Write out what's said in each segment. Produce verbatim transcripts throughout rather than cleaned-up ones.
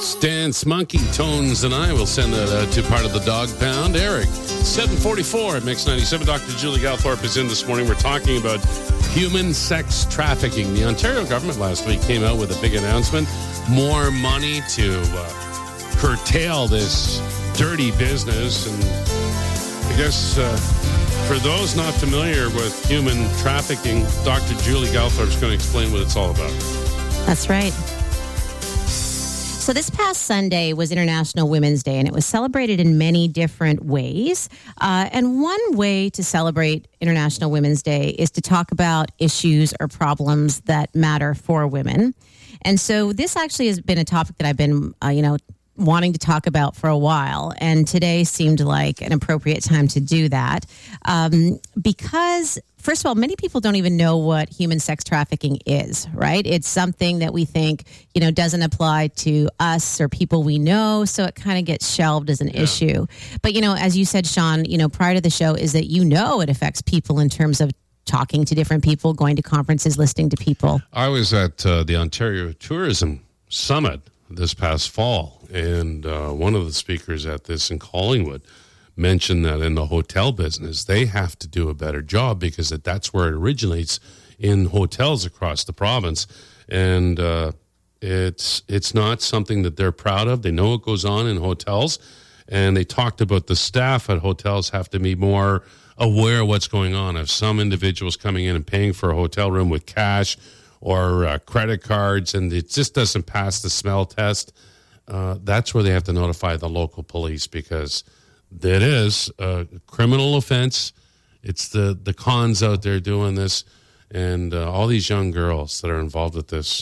Dance Monkey, Tones, and I will send that uh, to part of the Dog Pound. Eric, seven forty-four at Mix ninety-seven. Doctor Julie Galthorpe is in this morning. We're talking about human sex trafficking. The Ontario government last week came out with a big announcement. More money to uh, curtail this dirty business. And I guess uh, for those not familiar with human trafficking, Doctor Julie Galthorpe is going to explain what it's all about. That's right. So this past Sunday was International Women's Day, and it was celebrated in many different ways. Uh, and one way to celebrate International Women's Day is to talk about issues or problems that matter for women. And so this actually has been a topic that I've been, uh, you know, wanting to talk about for a while, and today seemed like an appropriate time to do that um, because, first of all, many people don't even know what human sex trafficking is, right? It's something that we think, you know, doesn't apply to us or people we know, so it kind of gets shelved as an yeah. issue. But, you know, as you said, Sean, you know, prior to the show, is that, you know, it affects people in terms of talking to different people, going to conferences, listening to people. I was at uh, the Ontario Tourism Summit this past fall, and uh, one of the speakers at this in Collingwood mentioned that in the hotel business, they have to do a better job because that's where it originates, in hotels across the province. And uh, it's it's not something that they're proud of. They know what goes on in hotels, and they talked about the staff at hotels have to be more aware of what's going on. If some individuals coming in and paying for a hotel room with cash or uh, credit cards, and it just doesn't pass the smell test, uh, that's where they have to notify the local police, because it is a criminal offense. It's the, the cons out there doing this, and uh, all these young girls that are involved with this,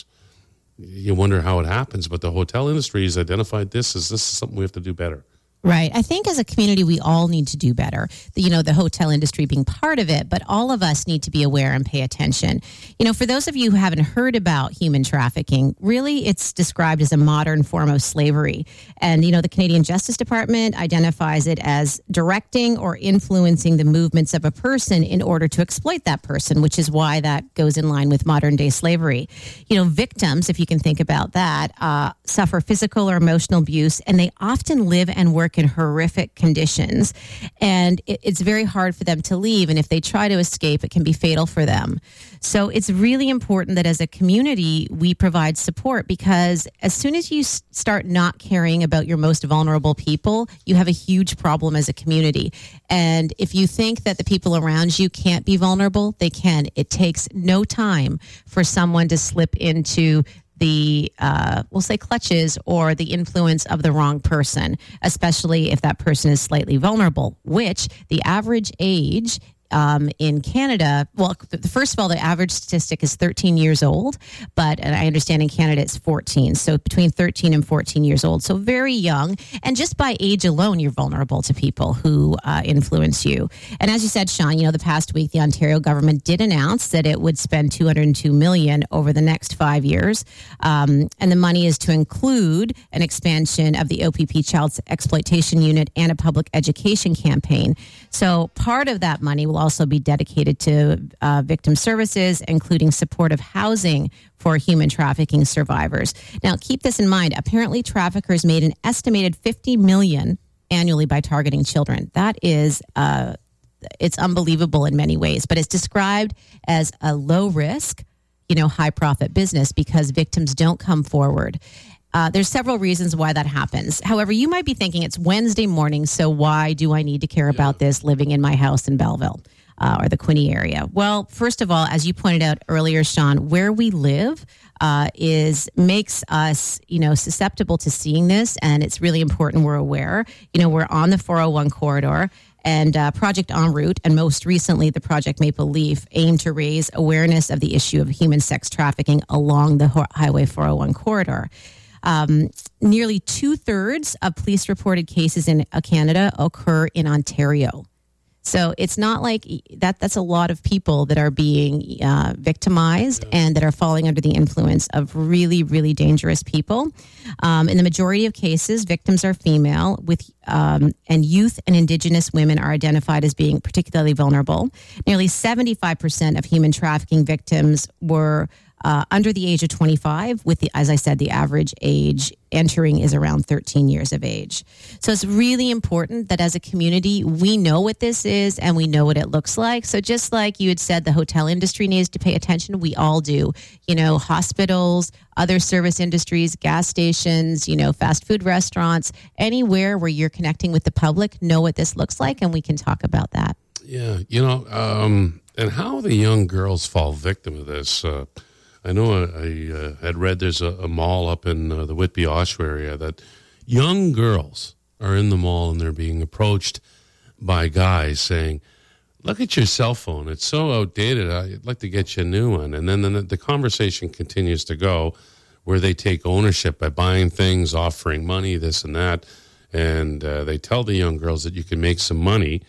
you wonder how it happens, but the hotel industry has identified this as this is something we have to do better. Right. I think as a community, we all need to do better. The, you know, the hotel industry being part of it, but all of us need to be aware and pay attention. You know, for those of you who haven't heard about human trafficking, really it's described as a modern form of slavery. And, you know, the Canadian Justice Department identifies it as directing or influencing the movements of a person in order to exploit that person, which is why that goes in line with modern day slavery. You know, victims, if you can think about that, uh, suffer physical or emotional abuse, and they often live and work in horrific conditions, and it, it's very hard for them to leave, and if they try to escape, it can be fatal for them. So it's really important that as a community we provide support, because as soon as you s- start not caring about your most vulnerable people, you have a huge problem as a community. And if you think that the people around you can't be vulnerable, they can. It takes no time for someone to slip into the, uh, we'll say clutches or the influence of the wrong person, especially if that person is slightly vulnerable, which the average age Um, in Canada, well, first of all, the average statistic is thirteen years old, but and I understand in Canada it's fourteen. So between thirteen and fourteen years old. So very young. And just by age alone, you're vulnerable to people who uh, influence you. And as you said, Sean, you know, the past week, the Ontario government did announce that it would spend two hundred two million dollars over the next five years. Um, and the money is to include an expansion of the O P P Child Exploitation Unit and a public education campaign. So part of that money will also be dedicated to uh, victim services, including supportive housing for human trafficking survivors. Now, keep this in mind. Apparently, traffickers made an estimated fifty million dollars annually by targeting children. That is, uh, it's unbelievable in many ways, but it's described as a low risk, you know, high profit business because victims don't come forward. Uh, there's several reasons why that happens. However, you might be thinking it's Wednesday morning, so why do I need to care about this living in my house in Belleville uh, or the Quinte area? Well, first of all, as you pointed out earlier, Sean, where we live uh, is makes us, you know, susceptible to seeing this, and it's really important we're aware. You know, we're on the four oh one corridor. And uh, Project En Route, and most recently the Project Maple Leaf, aim to raise awareness of the issue of human sex trafficking along the Highway four oh one corridor. Um, nearly two-thirds of police-reported cases in uh, Canada occur in Ontario. So it's not like that. That's a lot of people that are being uh, victimized yeah. and that are falling under the influence of really, really dangerous people. Um, in the majority of cases, victims are female, with um, and youth and Indigenous women are identified as being particularly vulnerable. Nearly seventy-five percent of human trafficking victims were uh, under the age of twenty-five, with the, as I said, the average age entering is around thirteen years of age. So it's really important that as a community, we know what this is and we know what it looks like. So just like you had said, the hotel industry needs to pay attention. We all do. You know, hospitals, other service industries, gas stations, you know, fast food restaurants, anywhere where you're connecting with the public, know what this looks like, and we can talk about that. Yeah, you know, um, and how the young girls fall victim of this. Uh, I know I, I uh, had read there's a, a mall up in uh, the Whitby-Oshawa area that young girls are in the mall and they're being approached by guys saying, look at your cell phone. It's so outdated. I'd like to get you a new one. And then the, the conversation continues to go where they take ownership by buying things, offering money, this and that. And uh, they tell the young girls that you can make some money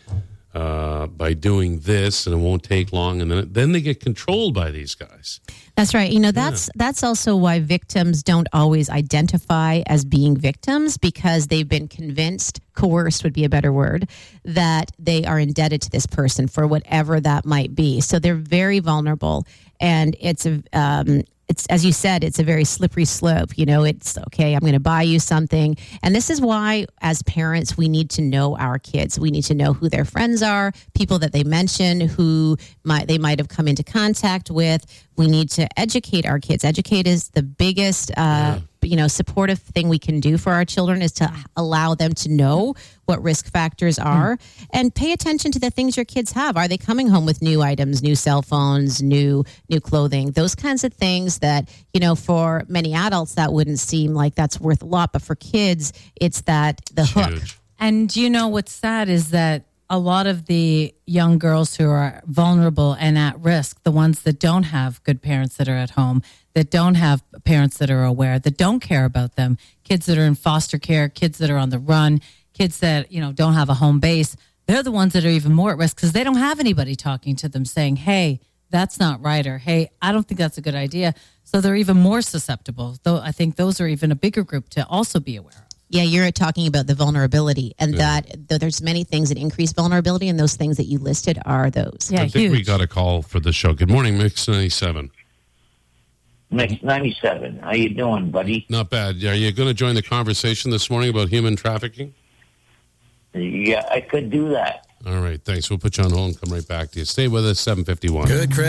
uh, by doing this and it won't take long. And then, then they get controlled by these guys. That's right. You know, that's yeah. that's also why victims don't always identify as being victims, because they've been convinced, coerced would be a better word, that they are indebted to this person for whatever that might be. So they're very vulnerable. And it's a um, it's, as you said, it's a very slippery slope. You know, it's okay, I'm going to buy you something. And this is why, as parents, we need to know our kids. We need to know who their friends are, people that they mention, who might they might have come into contact with. We need to educate our kids. Educate is the biggest, uh, yeah. you know, supportive thing we can do for our children, is to allow them to know what risk factors are mm. and pay attention to the things your kids have. Are they coming home with new items, new cell phones, new new clothing, those kinds of things that, you know, for many adults that wouldn't seem like that's worth a lot, but for kids, it's that the it's hook. Huge. And you know what's sad is that a lot of the young girls who are vulnerable and at risk, the ones that don't have good parents that are at home, that don't have parents that are aware, that don't care about them, kids that are in foster care, kids that are on the run, kids that, you know, don't have a home base, they're the ones that are even more at risk because they don't have anybody talking to them saying, hey, that's not right, or hey, I don't think that's a good idea. So they're even more susceptible. Though I think those are even a bigger group to also be aware of. Yeah, you're talking about the vulnerability, and yeah. that though there's many things that increase vulnerability, and those things that you listed are those. Yeah, I think huge. we got a call for the show. Good morning, Mix ninety-seven. Mix ninety-seven. How you doing, buddy? Not bad. Are you going to join the conversation this morning about human trafficking? Yeah, I could do that. All right, thanks. We'll put you on hold and come right back to you. Stay with us, seven fifty-one. Good, Chris.